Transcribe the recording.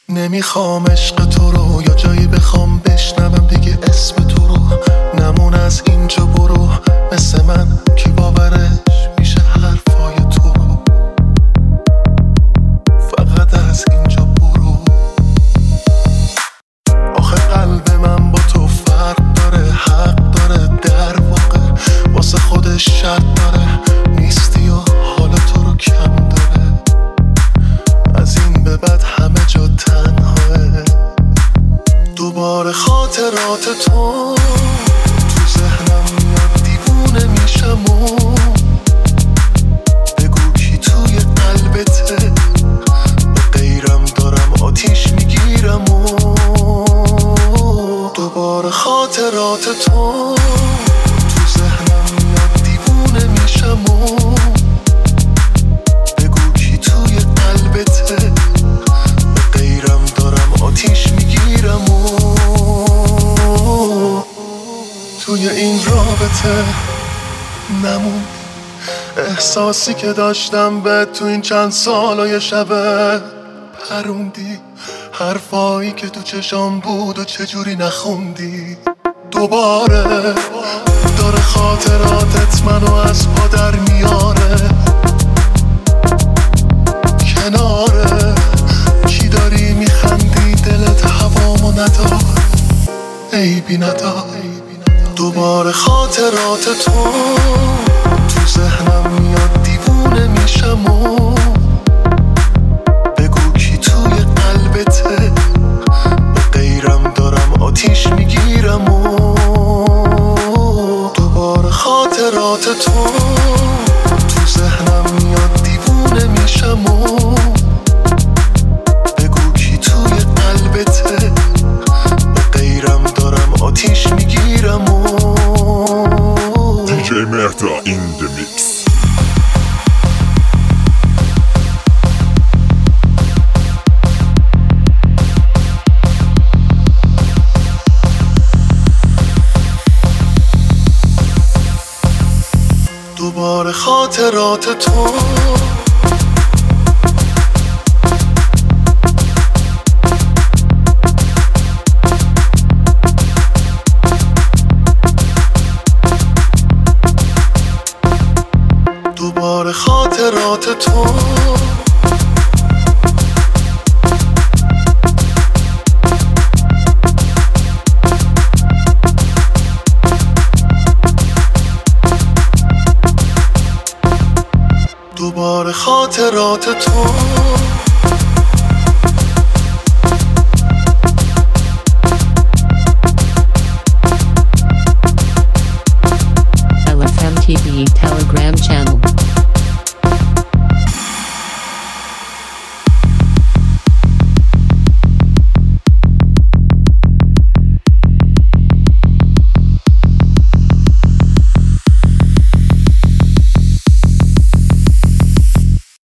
نمیخوام عشق تو رو یا جایی بخوام بشنوم دیگه اسم تو رو. نمون از اینجا برو، مثل من کی باورش میشه حرفای تو رو. فقط از اینجا برو. آخه قلب من با تو فرق داره، حق داره در واقع، واسه خودش شرط داره، نیستی و حال تو رو کم داره. از این به بعد همه جا تنهاه، دوباره خاطرات تو ذهنم میاد، دیوونه میشم و بگو کی توی قلبته، به غیرم دارم آتیش میگیرم و دوباره خاطرات تو ذهنم میاد، دیوونه میشم و بگو کی توی قلبته، به غیرم دارم آتیش میگیرم و توی این رابطه نمون. احساسی که داشتم به تو این چند سالای شبه پروندی، حرفایی که تو چشام بود و چجوری نخوندی. دوباره داره خاطراتت منو از پا در میاره. کناره کی داری میخندی، دلت هوامو ندار، عیبی ندار. دوباره خاطرات تو ذهنم میاد، دیوونه میشم و بگو کی توی قلبته، به غیرم دارم آتیش میگیرم و دوباره خاطرات تو ذهنم میاد، دیوونه میشم و بگو کی توی قلبته، به غیرم دارم آتیش میگیرم و DJ Merta in the mix. دوباره خاطرات تو دوباره خاطرات تو دوباره خاطرات تو